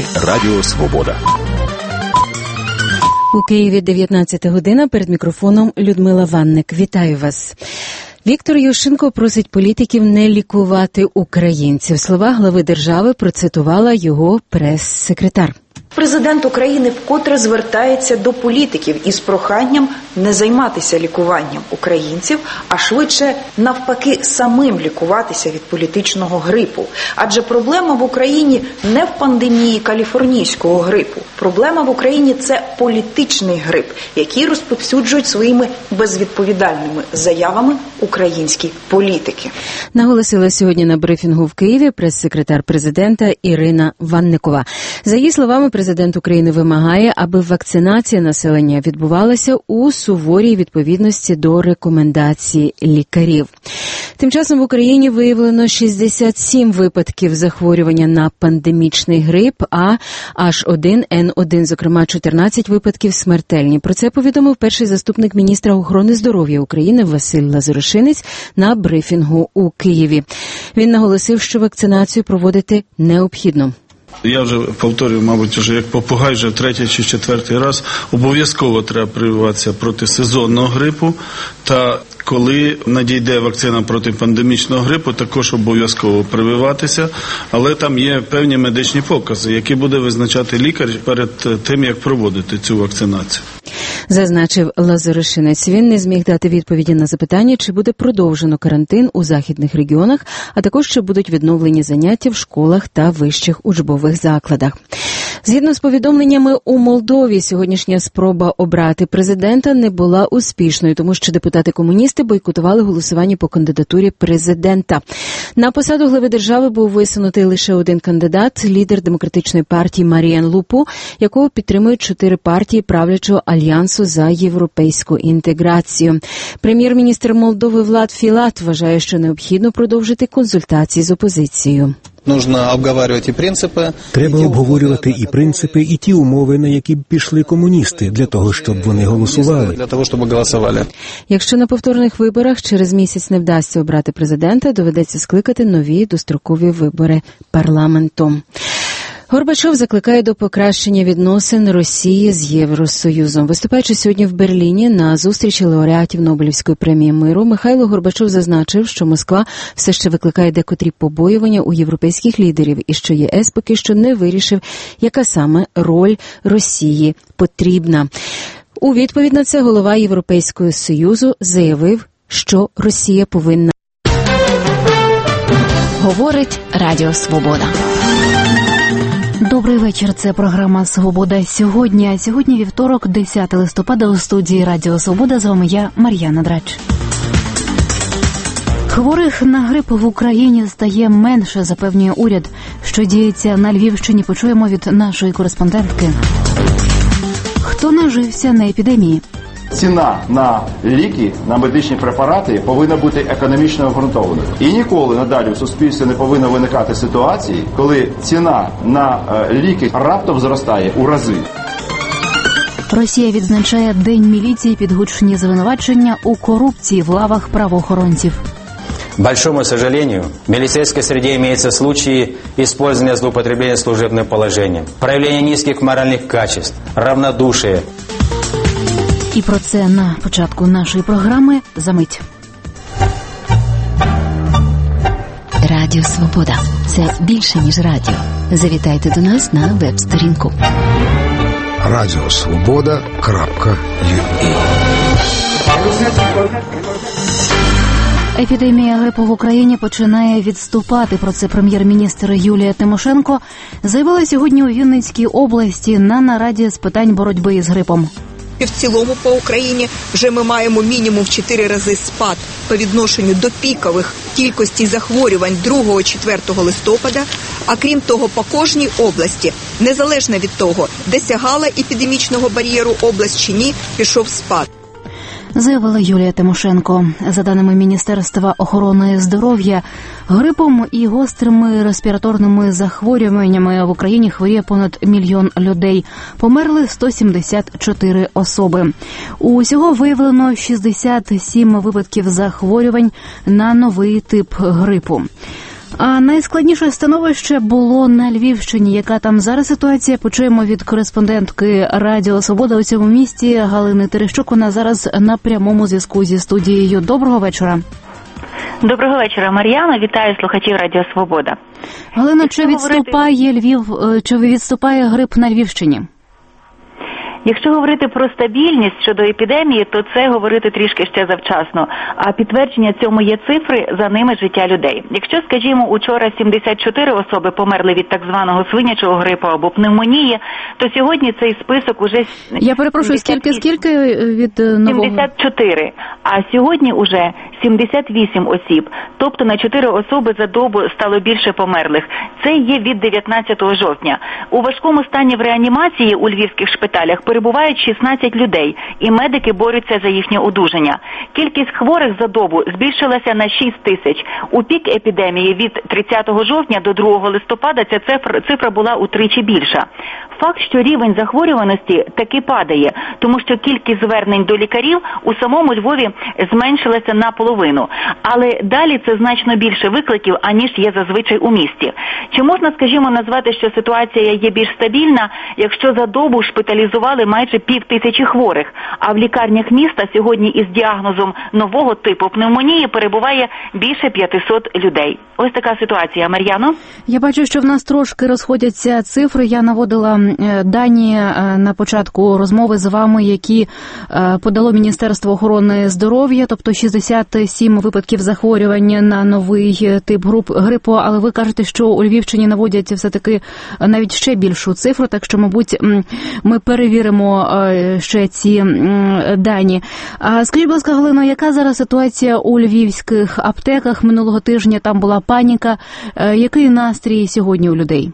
ефірі Радіо Свобода. У Києві 19 година, перед мікрофоном Людмила Ванник. Вітаю вас. Віктор Ющенко просить політиків не лікувати українців. Слова глави держави процитувала його прес-секретар. Президент України вкотре звертається до політиків із проханням не займатися лікуванням українців, а швидше навпаки самим лікуватися від політичного грипу. Адже проблема в Україні не в пандемії каліфорнійського грипу. Проблема в Україні – це політичний грип, який розповсюджують своїми безвідповідальними заявами українські політики. Наголосила сьогодні на брифінгу в Києві прес-секретар президента Ірина Ванникова. За її словами, президент України вимагає, аби вакцинація населення відбувалася у суворій відповідності до рекомендацій лікарів. Тим часом в Україні виявлено 67 випадків захворювання на пандемічний грип, а H1N1, зокрема 14 випадків смертельні. Про це повідомив перший заступник міністра охорони здоров'я України Василь Лазарушинець на брифінгу у Києві. Він наголосив, що вакцинацію проводити необхідно. Я вже повторюю, мабуть, вже як попугай, вже третій чи четвертий раз, обов'язково треба прививатися проти сезонного грипу, та коли надійде вакцина проти пандемічного грипу, також обов'язково прививатися, але там є певні медичні покази, які буде визначати лікар перед тим, як проводити цю вакцинацію. Зазначив Лазарушинець. Він не зміг дати відповіді на запитання, чи буде продовжено карантин у західних регіонах, а також чи будуть відновлені заняття в школах та вищих учбових закладах. Згідно з повідомленнями, у Молдові сьогоднішня спроба обрати президента не була успішною, тому що депутати-комуністи бойкотували голосування по кандидатурі президента. На посаду глави держави був висунутий лише один кандидат – лідер демократичної партії Маріан Лупу, якого підтримують 4 партії правлячого альянсу за європейську інтеграцію. Прем'єр-міністр Молдови Влад Філат вважає, що необхідно продовжити консультації з опозицією. Треба обговорювати і принципи, і ті умови, на які б пішли комуністи, для того, щоб вони голосували. Якщо на повторних виборах через місяць не вдасться обрати президента, доведеться скликати нові дострокові вибори парламенту. Горбачов закликає до покращення відносин Росії з Євросоюзом. Виступаючи сьогодні в Берліні на зустрічі лауреатів Нобелівської премії миру, Михайло Горбачов зазначив, що Москва все ще викликає декотрі побоювання у європейських лідерів і що ЄС поки що не вирішив, яка саме роль Росії потрібна. У відповідь на це голова Європейського Союзу заявив, що Росія повинна. Говорить Радіо Свобода. Добрий вечір, це програма «Свобода сьогодні». Сьогодні вівторок, 10 листопада, у студії Радіо Свобода. З вами я, Мар'яна Драч. Хворих на грип в Україні стає менше, запевнює уряд. Що діється на Львівщині, почуємо від нашої кореспондентки. Хто нажився на епідемії? Ціна на ліки, на медичні препарати повинна бути економічно обґрунтованою. І ніколи надалі у суспільстві не повинно виникати ситуації, коли ціна на ліки раптом зростає у рази. Росія відзначає День міліції під гучні звинувачення у корупції в лавах правоохоронців. К большому сожалению, в милицейской среде имеются случаи использования злоупотребления служебным положением, проявления низких моральных качеств, равнодушия. І про це на початку нашої програми «Замить». Радіо Свобода – це більше, ніж радіо. Завітайте до нас на веб-сторінку. Радіосвобода.ua. Епідемія грипу в Україні починає відступати. Про це прем'єр-міністр Юлія Тимошенко заявила сьогодні у Вінницькій області на нараді з питань боротьби із грипом. В цілому по Україні вже ми маємо мінімум в 4 рази спад по відношенню до пікових кількостей захворювань 2-4 листопада, а крім того, по кожній області, незалежно від того, де сягала епідемічного бар'єру область чи ні, пішов спад. Заявила Юлія Тимошенко. За даними Міністерства охорони здоров'я, грипом і гострими респіраторними захворюваннями в Україні хворіє понад 1 мільйон людей. Померли 174 особи. Усього виявлено 67 випадків захворювань на новий тип грипу. А найскладніше становище було на Львівщині. Яка там зараз ситуація? Почуємо від кореспондентки Радіо Свобода у цьому місті Галини Терещук. Вона зараз на прямому зв'язку зі студією. Доброго вечора. Доброго вечора, Мар'яна. Вітаю слухачів Радіо Свобода. Галина, чи відступає грип на Львівщині? Якщо говорити про стабільність щодо епідемії, то це говорити трішки ще завчасно. А підтвердження цьому є цифри, за ними життя людей. Якщо, скажімо, учора 74 особи померли від так званого свинячого грипу або пневмонії, то сьогодні цей список уже... Я перепрошую, скільки від нового? 74. А сьогодні уже 78 осіб. Тобто на 4 особи за добу стало більше померлих. Це є від 19 жовтня. У важкому стані в реанімації у львівських шпиталях перебувають 16 людей, і медики борються за їхнє одужання. Кількість хворих за добу збільшилася на 6 тисяч. У пік епідемії від 30 жовтня до 2 листопада ця цифра була утричі більша. Факт, що рівень захворюваності таки падає, тому що кількість звернень до лікарів у самому Львові зменшилася наполовину. Але далі це значно більше викликів, аніж є зазвичай у місті. Чи можна, скажімо, назвати, що ситуація є більш стабільна, якщо за добу шпиталізували майже 5000 хворих, а в лікарнях міста сьогодні із діагнозом нового типу пневмонії перебуває більше 500 людей. Ось така ситуація, Мар'яно. Я бачу, що в нас трошки розходяться цифри. Я наводила дані на початку розмови з вами, які подало Міністерство охорони здоров'я, тобто 67 випадків захворювання на новий тип грипу, але ви кажете, що у Львівщині наводять все-таки навіть ще більшу цифру, так що, мабуть, ми перевіримо ще ці дані. Скажіть, будь ласка, Галино, яка зараз ситуація у львівських аптеках? Минулого тижня там була паніка. Який настрій сьогодні у людей?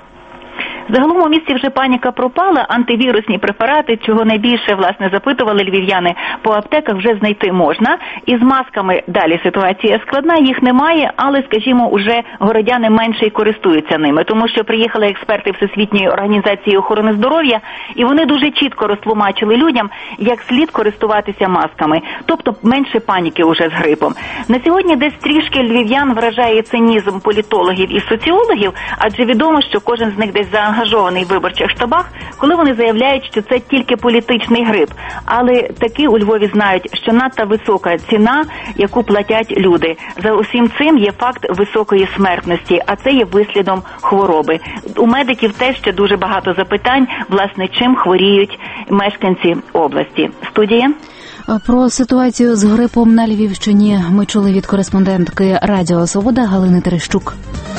Загалом у місті вже паніка пропала, антивірусні препарати, чого найбільше, власне, запитували львів'яни, по аптеках вже знайти можна. І з масками далі ситуація складна, їх немає, але, скажімо, уже городяни менше й користуються ними, тому що приїхали експерти Всесвітньої організації охорони здоров'я, і вони дуже чітко розтлумачили людям, як слід користуватися масками, тобто менше паніки уже з грипом. На сьогодні десь трішки львів'ян вражає цинізм політологів і соціологів, адже відомо, що кожен з них десь заангажований в виборчих штабах, коли вони заявляють, що це тільки політичний грип. Але таки у Львові знають, що надто висока ціна, яку платять люди. За усім цим є факт високої смертності, а це є вислідом хвороби. У медиків теж ще дуже багато запитань, власне, чим хворіють мешканці області. Студія? Про ситуацію з грипом на Львівщині ми чули від кореспондентки Радіо Свобода Галини Терещук.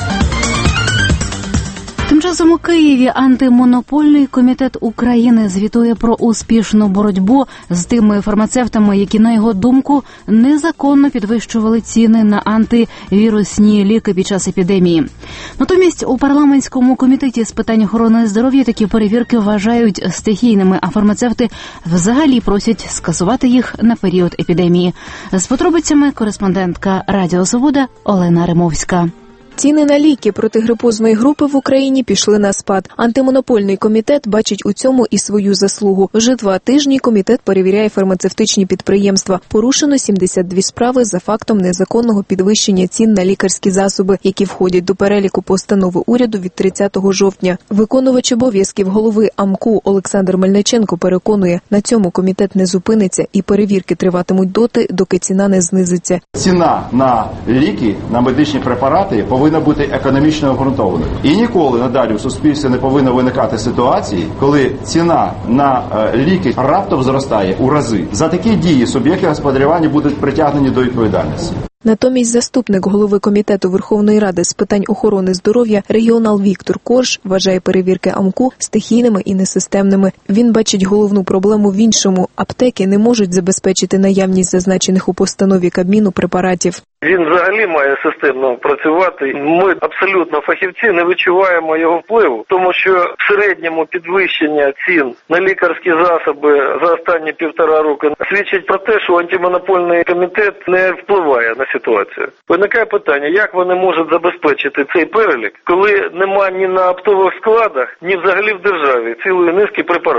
Тим часом у Києві антимонопольний комітет України звітує про успішну боротьбу з тими фармацевтами, які, на його думку, незаконно підвищували ціни на антивірусні ліки під час епідемії. Натомість у парламентському комітеті з питань охорони здоров'я такі перевірки вважають стихійними, а фармацевти взагалі просять скасувати їх на період епідемії. З подробицями кореспондентка Радіо Свобода Олена Римовська. Ціни на ліки протигрипозної групи в Україні пішли на спад. Антимонопольний комітет бачить у цьому і свою заслугу. Вже 2 тижні комітет перевіряє фармацевтичні підприємства. Порушено 72 справи за фактом незаконного підвищення цін на лікарські засоби, які входять до переліку постанови уряду від 30 жовтня. Виконувач обов'язків голови АМКУ Олександр Мельниченко переконує, на цьому комітет не зупиниться і перевірки триватимуть доти, доки ціна не знизиться. Ціна на ліки, на медичні препарати повинна бути економічно обґрунтованою. І ніколи надалі у суспільстві не повинно виникати ситуації, коли ціна на ліки раптом зростає у рази. За такі дії суб'єкти господарювання будуть притягнені до відповідальності. Натомість заступник голови комітету Верховної Ради з питань охорони здоров'я регіонал Віктор Корж вважає перевірки АМКУ стихійними і несистемними. Він бачить головну проблему в іншому. Аптеки не можуть забезпечити наявність зазначених у постанові Кабміну препаратів. Він взагалі має системно працювати. Ми абсолютно фахівці не відчуваємо його впливу, тому що в середньому підвищення цін на лікарські засоби за останні 1,5 роки свідчить про те, що антимонопольний комітет не впливає на ситуацію. Виникає питання, як вони можуть забезпечити цей перелік, коли нема ні на оптових складах, ні взагалі в державі цілої низки препаратів.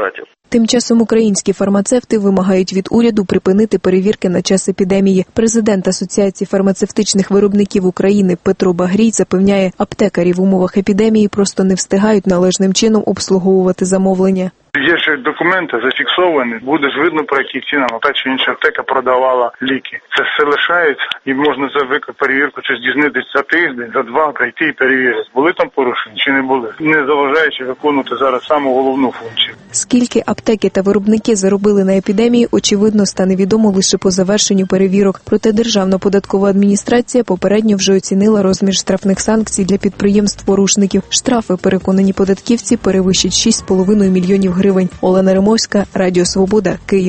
Тим часом українські фармацевти вимагають від уряду припинити перевірки на час епідемії. Президент Асоціації фармацевтичних виробників України Петро Багрій запевняє, аптекарі в умовах епідемії просто не встигають належним чином обслуговувати замовлення. Є ж документи зафіксовані, буде ж видно, про які ціни, та чи інша аптека продавала ліки. Це все лишається, і можна за перевірку чи здійснитися за тиждень, за два, прийти і перевірити, були там порушення чи не були, не заважаючи виконувати зараз саму головну функцію. Скільки аптеки та виробники заробили на епідемії, очевидно, стане відомо лише по завершенню перевірок. Проте Державна податкова адміністрація попередньо вже оцінила розмір штрафних санкцій для підприємств-порушників. Штрафи, переконані податківці, перевищать 6,5 мільйонів гривень. Олена Римовська, Радіо Свобода, Київ.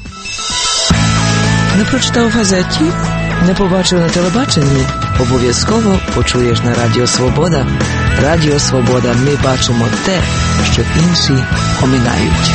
Не прочитав в газеті? Не побачив на телебаченні? Обов'язково почуєш на Радіо Свобода. Радіо Свобода. Ми бачимо те, що інші оминають.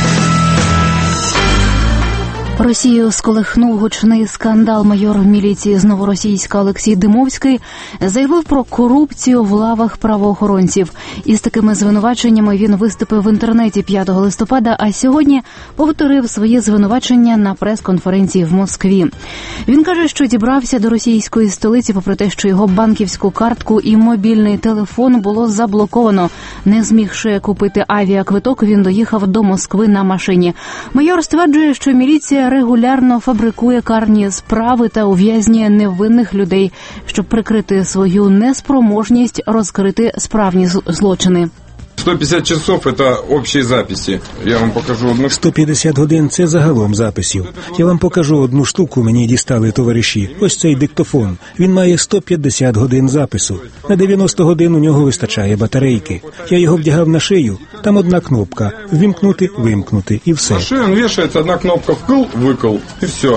Росію сколихнув гучний скандал. Майор міліції з Новоросійська Олексій Димовський заявив про корупцію в лавах правоохоронців. Із такими звинуваченнями він виступив в інтернеті 5 листопада, а сьогодні повторив свої звинувачення на прес-конференції в Москві. Він каже, що дібрався до російської столиці, попри те, що його банківську картку і мобільний телефон було заблоковано. Не змігши купити авіаквиток, він доїхав до Москви на машині. Майор стверджує, що міліція регулярно фабрикує карні справи та ув'язнює невинних людей, щоб прикрити свою неспроможність розкрити справні злочини. 150 часов – это общие записи. Я вам покажу одну. 150 годин – це загалом записів. Я вам покажу одну штуку, мені дістали товариші. Ось цей диктофон. Він має 150 годин запису. На 90 годин у нього вистачає батарейки. Я його вдягав на шию. Там одна кнопка – ввімкнути, вимкнути і все. На шию він вішається, одна кнопка – вкл, викл і все.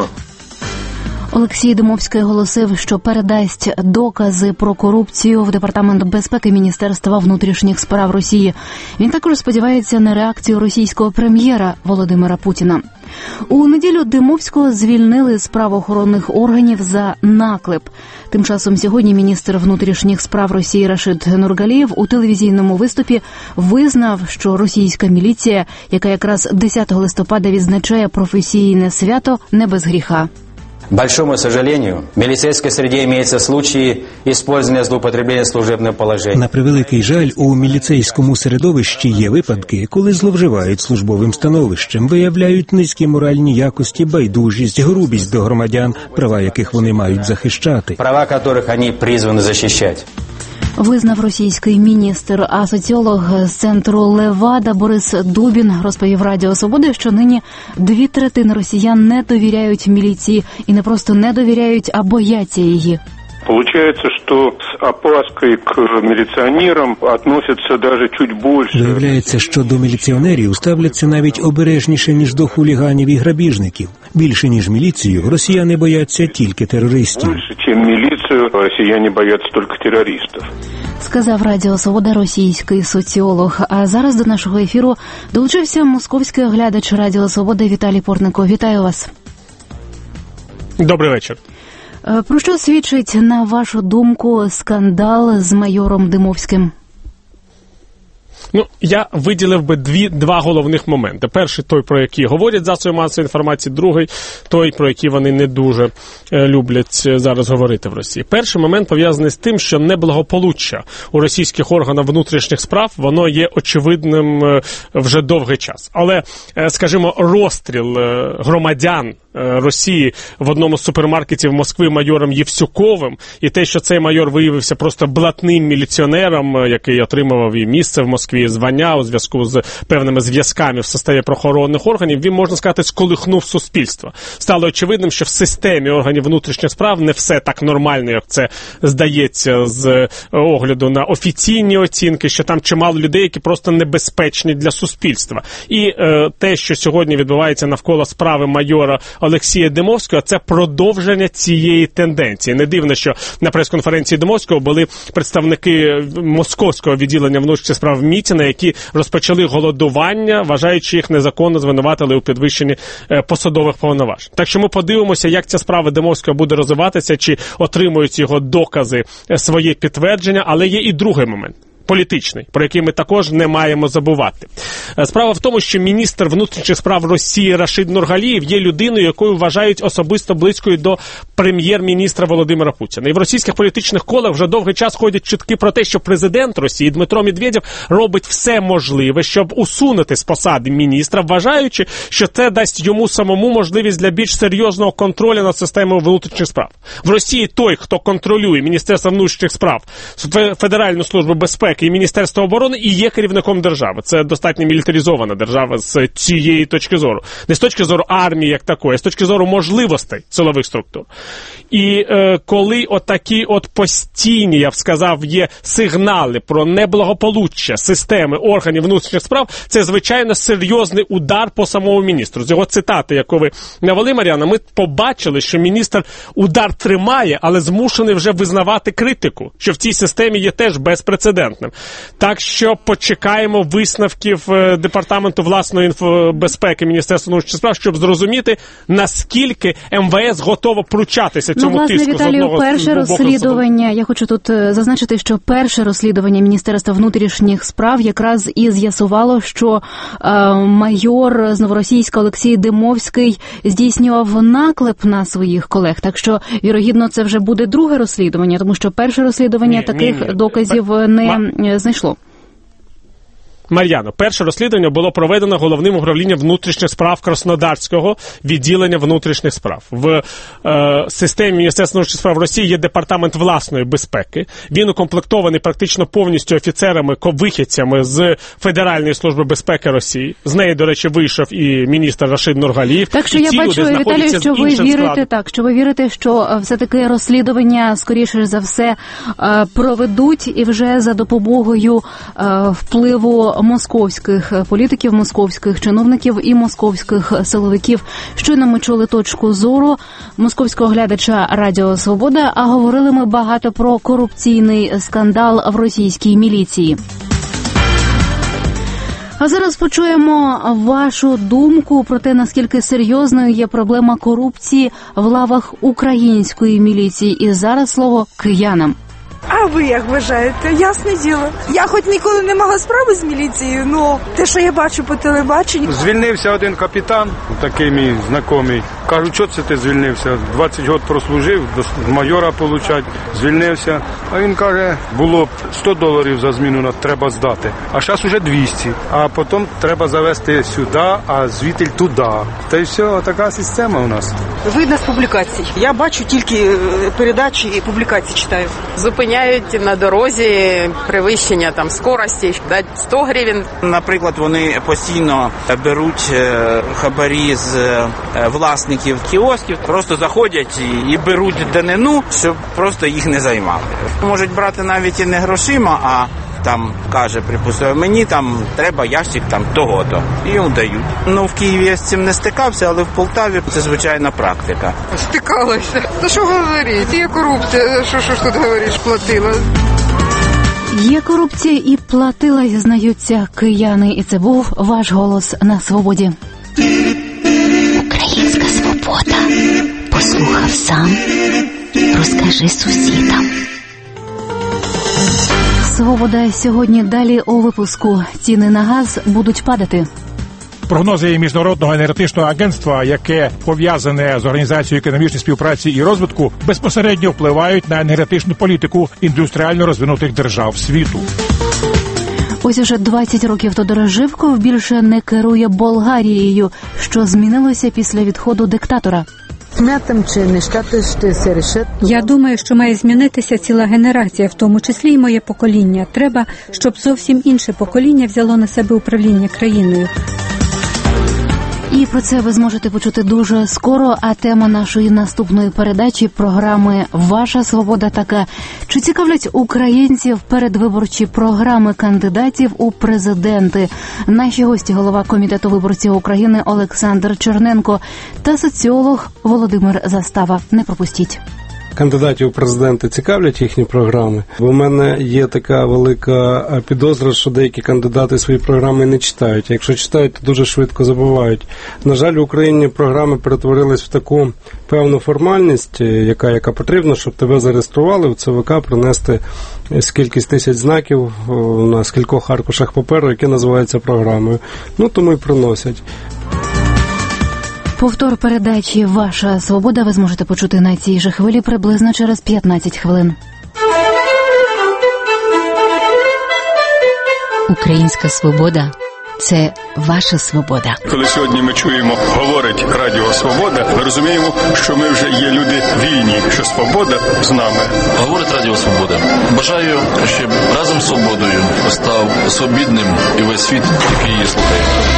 Олексій Димовський оголосив, що передасть докази про корупцію в Департамент безпеки Міністерства внутрішніх справ Росії. Він також сподівається на реакцію російського прем'єра Володимира Путіна. У неділю Димовського звільнили з правоохоронних органів за наклеп. Тим часом сьогодні міністр внутрішніх справ Росії Рашид Нургалієв у телевізійному виступі визнав, що російська міліція, яка якраз 10 листопада відзначає професійне свято, не без гріха. Большому сожалению, в милицейской среде имеются случаи использования злоупотребления служебным положением. На превеликий жаль, у міліцейському середовищі є випадки, коли зловживають службовим становищем, виявляють низькі моральні якості, байдужість, грубість до громадян, права яких вони мають захищати. Права которых они призваны защищать. Визнав російський міністр, а соціолог з центру Левада Борис Дубін розповів Радіо Свобода, що нині 2/3 росіян не довіряють міліції і не просто не довіряють, а бояться її. Получается, что с опаской к милиционерам относятся даже чуть больше. Виявляється, що до міліціонерів ставляться навіть обережніше, ніж до хуліганів і грабіжників. Більше, ніж міліцію, росіяни бояться тільки терористів. Більше, ніж міліцію, росіяни бояться тільки терористів. Сказав Радіо Свобода російський соціолог. А зараз до нашого ефіру долучився московський оглядач Радіо Свобода Віталій Портников. Вітаю вас. Добрий вечір. Про що свідчить, на вашу думку, скандал з майором Димовським? Я виділив би два головних моменти. Перший – той, про який говорять засоби масової інформації. Другий – той, про який вони не дуже люблять зараз говорити в Росії. Перший момент пов'язаний з тим, що неблагополуччя у російських органах внутрішніх справ, воно є очевидним вже довгий час. Але, скажімо, розстріл громадян Росії в одному з супермаркетів Москви майором Євсюковим, і те, що цей майор виявився просто блатним міліціонером, який отримував і місце в Москві, звання у зв'язку з певними зв'язками в составі правоохоронних органів, він, можна сказати, сколихнув суспільство. Стало очевидним, що в системі органів внутрішніх справ не все так нормально, як це здається з огляду на офіційні оцінки, що там чимало людей, які просто небезпечні для суспільства. І те, що сьогодні відбувається навколо справи майора Олексія Димовського, це продовження цієї тенденції. Не дивно, що на прес-конференції Димовського були представники московського відділення внутрішніх справ Мітіна, які розпочали голодування, вважаючи їх незаконно звинуватили у підвищенні посадових повноважень. Так що ми подивимося, як ця справа Димовського буде розвиватися, чи отримують його докази своє підтвердження, але є і другий момент. політичний, про який ми також не маємо забувати. Справа в тому, що міністр внутрішніх справ Росії Рашид Нургалієв є людиною, якою вважають особисто близькою до прем'єр-міністра Володимира Путіна. І в російських політичних колах вже довгий час ходять чутки про те, що президент Росії Дмитро Медведєв робить все можливе, щоб усунути з посади міністра, вважаючи, що це дасть йому самому можливість для більш серйозного контролю над системою внутрішніх справ. В Росії той, хто контролює Міністерство внутрішніх справ, Федеральну службу безпеки і Міністерство оборони, і є керівником держави. Це достатньо мілітаризована держава з цієї точки зору. Не з точки зору армії як такої, а з точки зору можливостей силових структур. І коли отакі постійні, я б сказав, є сигнали про неблагополуччя системи органів внутрішніх справ, це, звичайно, серйозний удар по самому міністру. З його цитати, яку ви навели, Мар'яна, ми побачили, що міністр удар тримає, але змушений вже визнавати критику, що в цій системі є теж безпрецедентним. Так що почекаємо висновків Департаменту власної безпеки Міністерства внутрішніх справ, щоб зрозуміти, наскільки МВС готово пручатися цьому тиску з одного боку. Перше розслідування, я хочу тут зазначити, що перше розслідування Міністерства внутрішніх справ якраз і з'ясувало, що майор з Новоросійська Олексій Димовський здійснював наклеп на своїх колег. Так що, вірогідно, це вже буде друге розслідування, тому що перше розслідування таких доказів не знайшло. Мар'яно, перше розслідування було проведено Головним управлінням внутрішніх справ Краснодарського відділення внутрішніх справ. В системі Міністерства внутрішніх справ Росії є департамент власної безпеки. Він укомплектований практично повністю офіцерами-вихідцями з Федеральної служби безпеки Росії. З неї, до речі, вийшов і міністр Рашид Нургалієв. Так що я бачу, Віталію, що ви вірите, що все-таки розслідування, скоріше за все, проведуть і вже за допомогою впливу московських політиків, московських чиновників і московських силовиків. Щойно ми чули точку зору московського глядача Радіо Свобода, а говорили ми багато про корупційний скандал в російській міліції. А зараз почуємо вашу думку про те, наскільки серйозною є проблема корупції в лавах української міліції. І зараз слово киянам. А ви як вважаєте? Ясне діло. Я хоч ніколи не мала справи з міліцією, але те, що я бачу по телебаченню... Звільнився один капітан, такий мій знайомий. Кажу, що це ти звільнився? 20 років прослужив, до майора получать, звільнився. А він каже, було б $100 за зміну, треба здати. А зараз уже 200. А потім треба завести сюди, а звідти туди. Та й все, така система у нас. Видно з публікацій. Я бачу тільки передачі і публікації читаю. Зупиняють на дорозі перевищення там скорості, дати 100 гривень. Наприклад, вони постійно беруть хабарі з власників кіосків, просто заходять і беруть данину, щоб просто їх не займати. Можуть брати навіть і не грошима, а там каже, припустимо, мені там треба ящик там того-то. І йому дають. Ну, в Києві я з цим не стикався, але в Полтаві це звичайна практика. Стикалася. Та що говорити? Є корупція, що тут говориш, платила. Є корупція і платила, зізнаються кияни. І це був ваш голос на свободі. Українська свобода. Послухав сам. Розкажи сусідам. Свобода сьогодні далі у випуску. Ціни на газ будуть падати. Прогнози Міжнародного енергетичного агентства, яке пов'язане з Організацією економічної співпраці і розвитку, безпосередньо впливають на енергетичну політику індустріально розвинутих держав світу. Ось уже 20 років Тодор Живков більше не керує Болгарією. Що змінилося після відходу диктатора? Я думаю, що має змінитися ціла генерація, в тому числі й моє покоління. Треба, щоб зовсім інше покоління взяло на себе управління країною. І про це ви зможете почути дуже скоро, а тема нашої наступної передачі програми «Ваша свобода» така. Чи цікавлять українців передвиборчі програми кандидатів у президенти? Наші гості – голова Комітету виборців України Олександр Черненко та соціолог Володимир Застава. Не пропустіть. кандидатів у президенти цікавлять їхні програми. Бо в мене є така велика підозра, що деякі кандидати свої програми не читають. А якщо читають, то дуже швидко забувають. На жаль, в Україні програми перетворились в таку певну формальність, яка потрібна, щоб тебе зареєстрували в ЦВК, принести кількість тисяч знаків на скількох аркушах паперу, які називаються програмою. Тому й приносять. Повтор передачі «Ваша свобода» ви зможете почути на цій же хвилі приблизно через 15 хвилин. Українська свобода – це ваша свобода. Коли сьогодні ми чуємо, говорить Радіо Свобода, ми розуміємо, що ми вже є люди вільні, що свобода з нами. Говорить Радіо Свобода. Бажаю, щоб разом з свободою став свобідним і весь світ, який її слухає.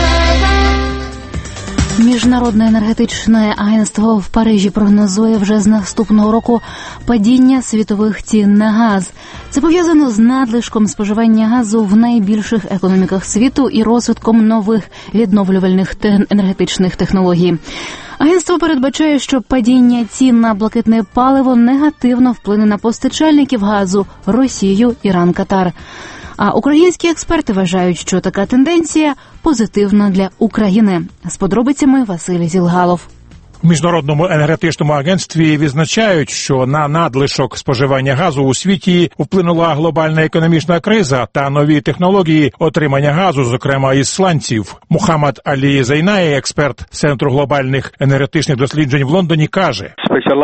Міжнародне енергетичне агентство в Парижі прогнозує вже з наступного року падіння світових цін на газ. Це пов'язано з надлишком споживання газу в найбільших економіках світу і розвитком нових відновлювальних енергетичних технологій. Агентство передбачає, що падіння цін на блакитне паливо негативно вплине на постачальників газу – Росію, Іран, Катар. А українські експерти вважають, що така тенденція позитивна для України. З подробицями Василь Зілгалов. У Міжнародному енергетичному агентстві відзначають, що на надлишок споживання газу у світі вплинула глобальна економічна криза та нові технології отримання газу, зокрема із сланців. Мухаммад Алі Зайнаї, експерт Центру глобальних енергетичних досліджень в Лондоні, каже: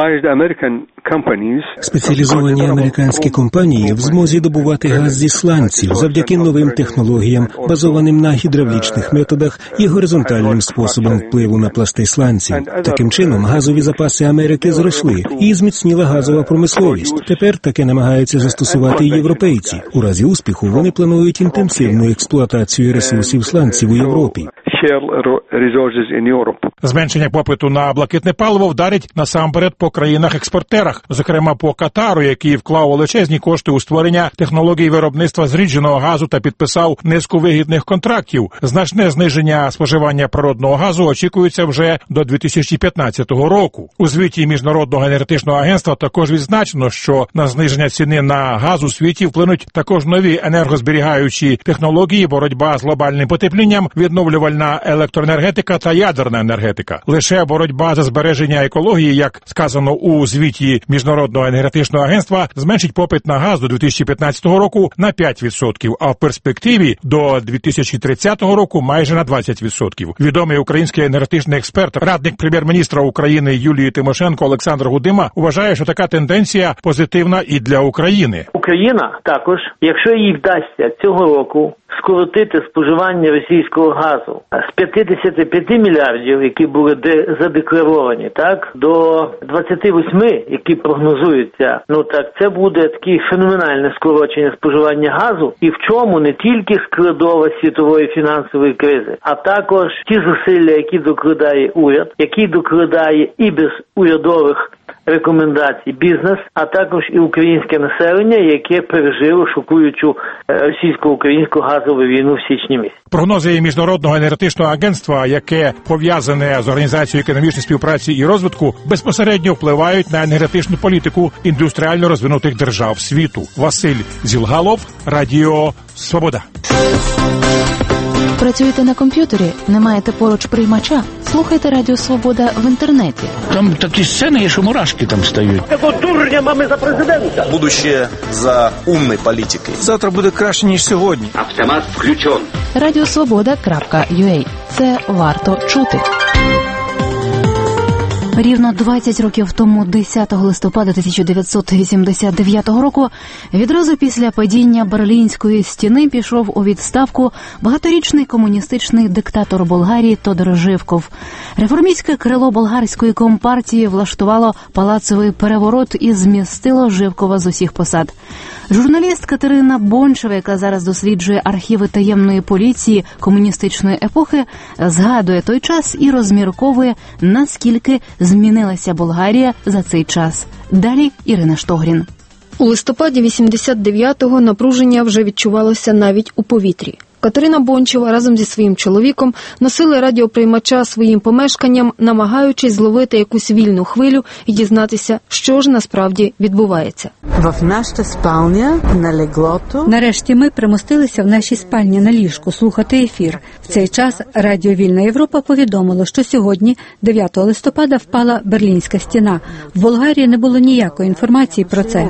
спеціалізовані американські компанії в змозі добувати газ зі сланців завдяки новим технологіям, базованим на гідравлічних методах і горизонтальним способам впливу на пласти сланців. Таким чином, газові запаси Америки зросли і зміцніла газова промисловість. Тепер таке намагаються застосувати і європейці. У разі успіху вони планують інтенсивну експлуатацію ресурсів сланців у Європі. Зменшення попиту на блакитне паливо вдарить насамперед по країнах-експортерах, зокрема по Катару, який вклав величезні кошти у створення технологій виробництва зрідженого газу та підписав низку вигідних контрактів. Значне зниження споживання природного газу очікується вже до 2015 року. У звіті Міжнародного енергетичного агентства також відзначено, що на зниження ціни на газ у світі вплинуть також нові енергозберігаючі технології, боротьба з глобальним потеплінням, відновлювальна електроенергетика та ядерна енергетика. Лише боротьба за збереження екології, як сказано у звіті Міжнародного енергетичного агентства, зменшить попит на газ до 2015 року на 5%, а в перспективі до 2030 року майже на 20%. Відомий український енергетичний експерт, радник прем'єр-міністра України Юлії Тимошенко Олександр Гудима вважає, що така тенденція позитивна і для України. Україна також, якщо їй вдасться цього року скоротити споживання російського газу з 55 мільярдів, які були задекларовані, до 28, які прогнозуються, це буде таке феноменальне скорочення споживання газу, і в чому не тільки складова світової фінансової кризи, а також ті зусилля, які докладає уряд, які докладає і без урядових рекомендацій бізнес, а також і українське населення, яке пережило шокуючу російсько-українську газову війну в січні місяці. Прогнози Міжнародного енергетичного агентства, яке пов'язане з Організацією економічної співпраці і розвитку, безпосередньо впливають на енергетичну політику індустріально розвинутих держав світу. Василь Зілгалов, Радіо Свобода. Працюєте на комп'ютері? Не маєте поруч приймача? Слухайте Радіо Свобода в інтернеті. Там такі сцени є, що мурашки там стають. Такого дурня mamy за президента. Будущее за умной політикою. Завтра буде краще, ніж сьогодні. Автомат включен. Радіосвобода.ua. Це варто чути. Рівно 20 років тому, 10 листопада 1989 року, відразу після падіння Берлінської стіни пішов у відставку багаторічний комуністичний диктатор Болгарії Тодор Живков. Реформістське крило болгарської компартії влаштувало палацовий переворот і змістило Живкова з усіх посад. Журналіст Катерина Бончева, яка зараз досліджує архіви таємної поліції комуністичної епохи, згадує той час і розмірковує, наскільки змінилася Болгарія за цей час. Далі Ірина Штогрін. У листопаді 89-го напруження вже відчувалося навіть у повітрі. Катерина Бончева разом зі своїм чоловіком носили радіоприймача своїм помешканням, намагаючись зловити якусь вільну хвилю і дізнатися, що ж насправді відбувається. Нарешті ми примостилися в нашій спальні на ліжку слухати ефір. В цей час Радіо Вільна Європа повідомило, що сьогодні, 9 листопада, впала Берлінська стіна. В Болгарії не було ніякої інформації про це.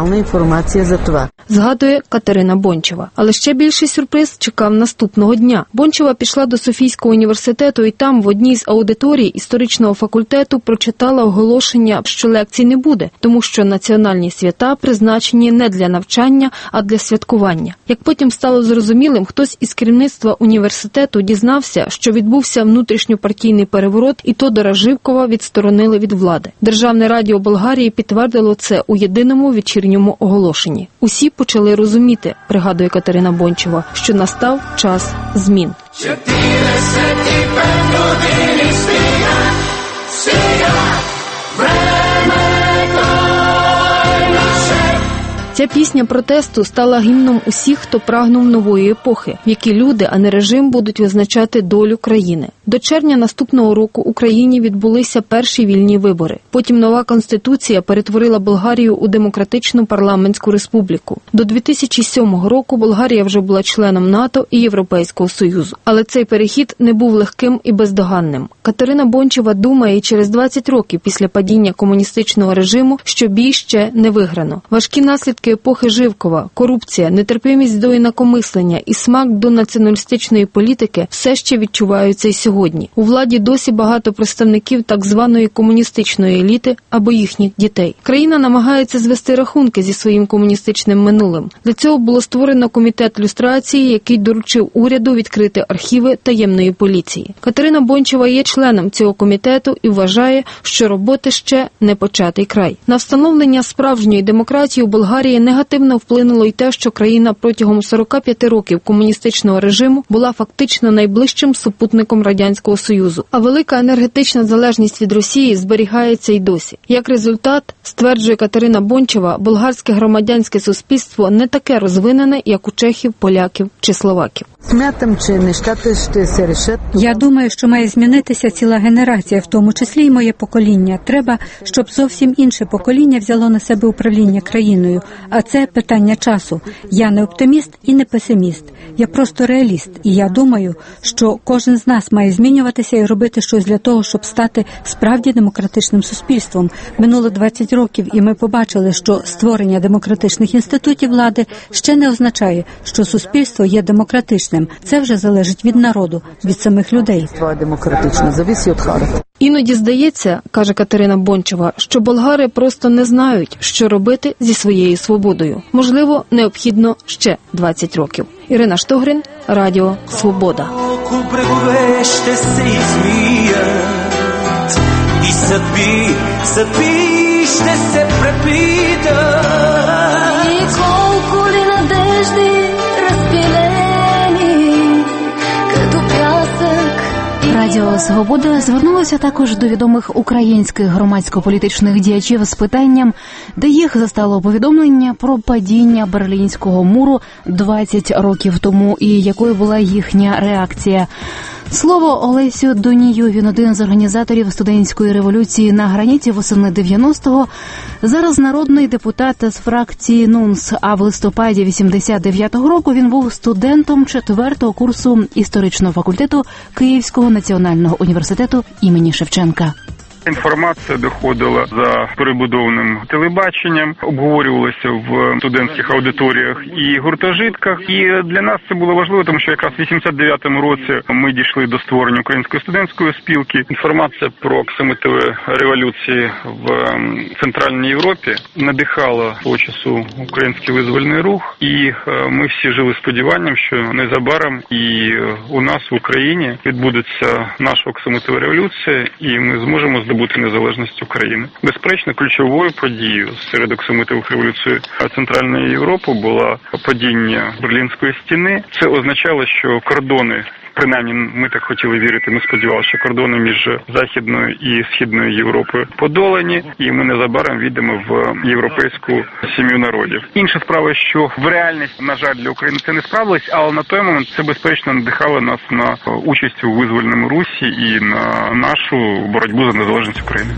Згадує Катерина Бончева. Але ще більший сюрприз чекав наступного дня. Бончева пішла до Софійського університету і там в одній з аудиторій історичного факультету прочитала оголошення, що лекцій не буде, тому що національні свята призначені не для навчання, а для святкування. Як потім стало зрозумілим, хтось із керівництва університету дізнався, що відбувся внутрішньопартійний переворот, і Тодора Живкова відсторонили від влади. Державне радіо Болгарії підтвердило це у єдиному вечірньому оголошенні. Усі почали розуміти, пригадує Катерина Бончева, що настав час змін. Ця пісня протесту стала гімном усіх, хто прагнув нової епохи, в якій люди, а не режим, будуть визначати долю країни. До червня наступного року Україні відбулися перші вільні вибори. Потім нова конституція перетворила Болгарію у демократичну парламентську республіку. До 2007 року Болгарія вже була членом НАТО і Європейського Союзу. Але цей перехід не був легким і бездоганним. Катерина Бончева думає, через 20 років після падіння комуністичного режиму, що бій ще не виграно. Важкі наслідки епохи Живкова, корупція, нетерпимість до інакомислення і смак до націоналістичної політики все ще відчуваються й сьогодні. У владі досі багато представників так званої комуністичної еліти або їхніх дітей. Країна намагається звести рахунки зі своїм комуністичним минулим. Для цього було створено комітет люстрації, який доручив уряду відкрити архіви таємної поліції. Катерина Бончева є членом цього комітету і вважає, що роботи ще не початий край. На встановлення справжньої демократії у Болгарії негативно вплинуло й те, що країна протягом 45 років комуністичного режиму була фактично найближчим супутником Радянського Союзу. А велика енергетична залежність від Росії зберігається й досі. Як результат, стверджує Катерина Бончева, болгарське громадянське суспільство не таке розвинене, як у чехів, поляків чи словаків. Я думаю, що має змінитися ціла генерація, в тому числі й моє покоління. Треба, щоб зовсім інше покоління взяло на себе управління країною. А це питання часу. Я не оптиміст і не песиміст. Я просто реаліст. І я думаю, що кожен з нас має змінюватися і робити щось для того, щоб стати справді демократичним суспільством. Минуло 20 років, і ми побачили, що створення демократичних інститутів влади ще не означає, що суспільство є демократичним. Це вже залежить від народу, від самих людей. Іноді здається, каже Катерина Бончева, що болгари просто не знають, що робити зі своєю свободою. Можливо, необхідно ще 20 років. Ірина Штогрин, Радіо Свобода. Радіо «Свобода» звернулося також до відомих українських громадсько-політичних діячів з питанням, де їх застало повідомлення про падіння Берлінського муру 20 років тому і якою була їхня реакція. Слово Олесю Донію, він один з організаторів студентської революції на граніті восени 90-го. Зараз народний депутат з фракції НУНС, а в листопаді 89-го року він був студентом 4-го курсу історичного факультету Київського національного університету імені Шевченка. Інформація доходила за перебудованим телебаченням, обговорювалася в студентських аудиторіях і гуртожитках. І для нас це було важливо, тому що якраз в 89-му році ми дійшли до створення Української студентської спілки. Інформація про оксамитові революції в Центральній Європі надихала того часу український визвольний рух. І ми всі жили сподіванням, що незабаром і у нас в Україні відбудеться наша оксамитова революція, і ми зможемо здобути незалежність України. Безперечно, ключовою подією серед оксамитових революцій Центральної Європи була падіння Берлінської стіни. Це означало, що кордони принаймні ми так хотіли вірити, ми сподівалися, що кордони між Західною і Східною Європою подолані, і ми незабаром війдемо в європейську сім'ю народів. Інша справа, що в реальність, на жаль, для України це не справилось, але на той момент це, безперечно, надихало нас на участь у визвольному русі і на нашу боротьбу за незалежність України.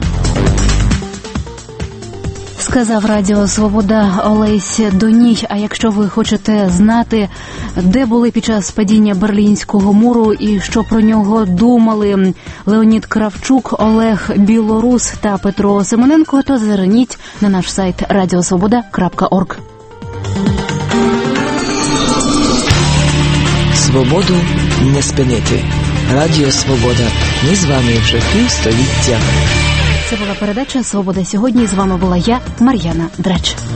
Сказав Радіо Свобода Олесь Доній. А якщо ви хочете знати, де були під час падіння Берлінського муру і що про нього думали Леонід Кравчук, Олег Білорус та Петро Симоненко, то зверніть на наш сайт radiosvoboda.org. Свободу не спинити. Радіо Свобода. Ми з вами вже півстоліття. Це була передача «Свобода сьогодні». З вами була я, Мар'яна Драч.